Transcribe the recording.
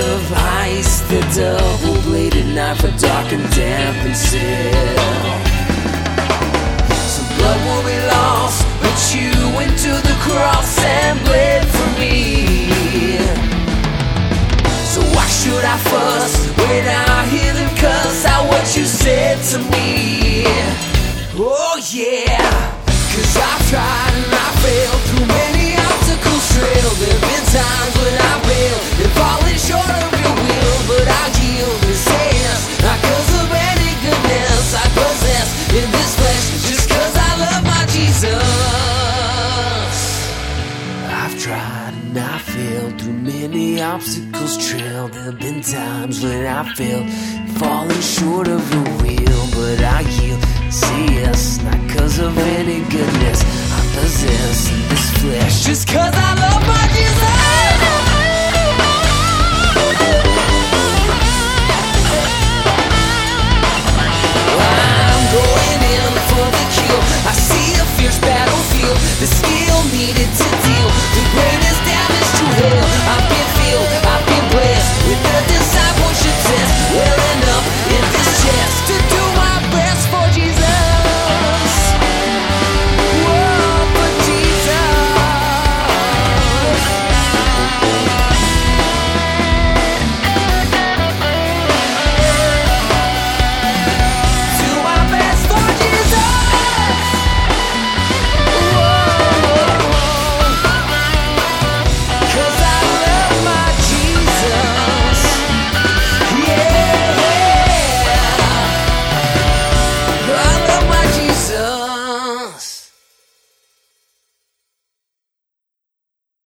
of ice, the double-bladed knife, a dark and damp and still. Some blood will be lost, but you went to the cross and bled for me. So why should I fuss when I hear them cuss out what you said to me? Oh yeah, 'cause I've tried and I failed through many obstacles trailed. There've been times when I failed and fallen short of your will, but I yield and say yes, not 'cause of any goodness I possess in this flesh, just 'cause I love my Jesus. I've tried and I failed through many obstacles trailed. There've been times when I failed, falling short of your will, but I yield, say yes, not 'cause of any goodness I possess in this flesh, just 'cause I love my Jesus.